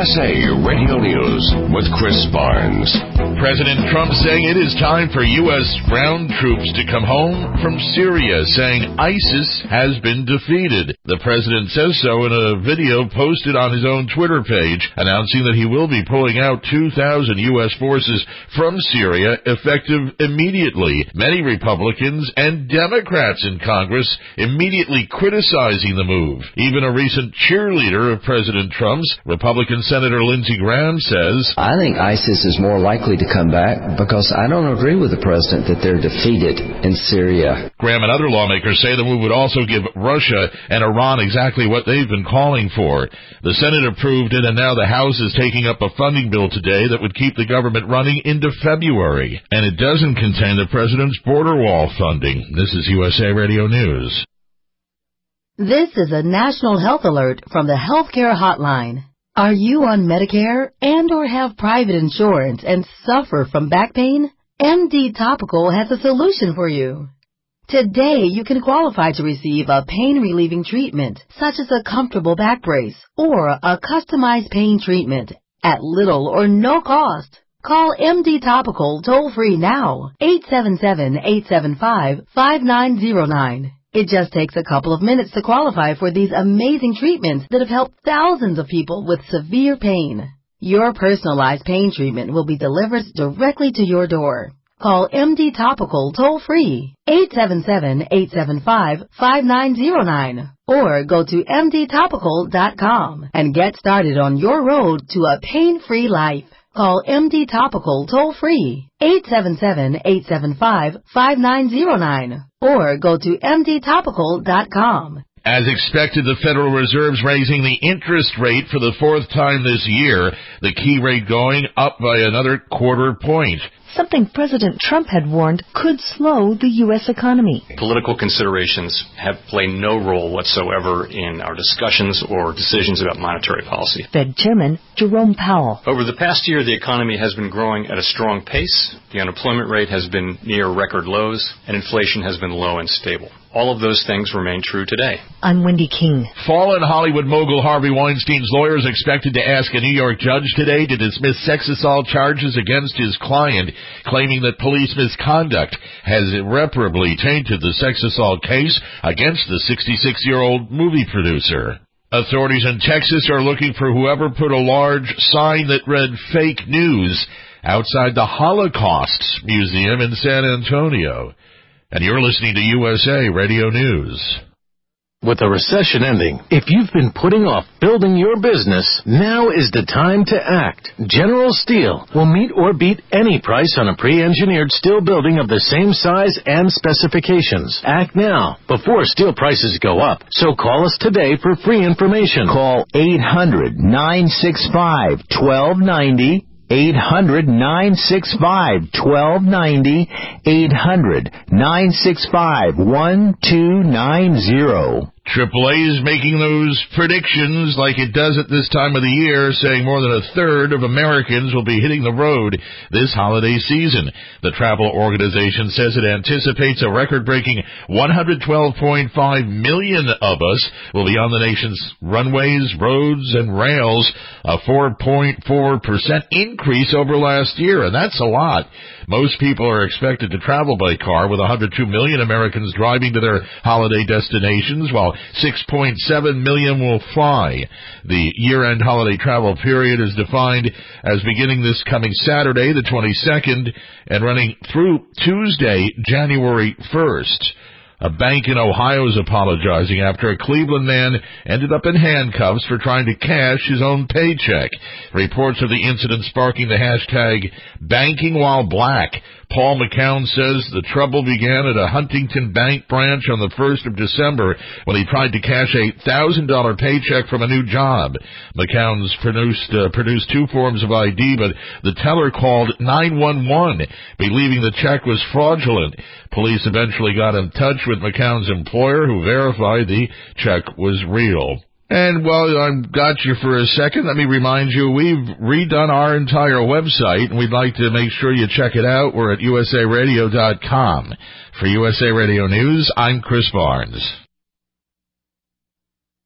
USA Radio News with Chris Barnes. President Trump saying it is time for U.S. ground troops to come home from Syria, saying ISIS has been defeated. The president says so in a video posted on his own Twitter page, announcing that he will be pulling out 2,000 U.S. forces from Syria effective immediately. Many Republicans and Democrats in Congress immediately criticizing the move. Even a recent cheerleader of President Trump's, Republican Senator Lindsey Graham, says, I think ISIS is more likely to come back because I don't agree with the president that they're defeated in Syria. Graham and other lawmakers say the move would also give Russia and Iran exactly what they've been calling for. The Senate approved it, and now the House is taking up a funding bill today that would keep the government running into February. And it doesn't contain the president's border wall funding. This is USA Radio News. This is a national health alert from the Healthcare Hotline. Are you on Medicare and or have private insurance and suffer from back pain? MD Topical has a solution for you. Today, you can qualify to receive a pain-relieving treatment, such as a comfortable back brace or a customized pain treatment at little or no cost. Call MD Topical toll-free now, 877-875-5909. It just takes a couple of minutes to qualify for these amazing treatments that have helped thousands of people with severe pain. Your personalized pain treatment will be delivered directly to your door. Call MD Topical toll-free, 877-875-5909, or go to mdtopical.com and get started on your road to a pain-free life. Call MD Topical toll-free, 877-875-5909, or go to mdtopical.com. As expected, the Federal Reserve's raising the interest rate for the fourth time this year, the key rate going up by another quarter point. Something President Trump had warned could slow the U.S. economy. Political considerations have played no role whatsoever in our discussions or decisions about monetary policy. Fed Chairman Jerome Powell. Over the past year, the economy has been growing at a strong pace, the unemployment rate has been near record lows, and inflation has been low and stable. All of those things remain true today. I'm Wendy King. Fallen Hollywood mogul Harvey Weinstein's lawyers expected to ask a New York judge today to dismiss sex assault charges against his client, claiming that police misconduct has irreparably tainted the sex assault case against the 66-year-old movie producer. Authorities in Texas are looking for whoever put a large sign that read fake news outside the Holocaust Museum in San Antonio. And you're listening to USA Radio News. With the recession ending, if you've been putting off building your business, now is the time to act. General Steel will meet or beat any price on a pre-engineered steel building of the same size and specifications. Act now, before steel prices go up. So call us today for free information. Call 800-965-1290. 800-965-1290, 800-965-1290. AAA is making those predictions like it does at this time of the year, saying more than a third of Americans will be hitting the road this holiday season. The travel organization says it anticipates a record-breaking 112.5 million of us will be on the nation's runways, roads, and rails, a 4.4% increase over last year, and that's a lot. Most people are expected to travel by car, with 102 million Americans driving to their holiday destinations, while 6.7 million will fly. The year-end holiday travel period is defined as beginning this coming Saturday, the 22nd, and running through Tuesday, January 1st. A bank in Ohio is apologizing after a Cleveland man ended up in handcuffs for trying to cash his own paycheck. Reports of the incident sparking the hashtag #BankingWhileBlack. Paul McCown says the trouble began at a Huntington Bank branch on the 1st of December when he tried to cash a $1,000 paycheck from a new job. McCown's produced two forms of ID, but the teller called 911, believing the check was fraudulent. Police eventually got in touch with McCown's employer, who verified the check was real. And while I've got you for a second, let me remind you, we've redone our entire website, and we'd like to make sure you check it out. We're at usaradio.com. For USA Radio News, I'm Chris Barnes.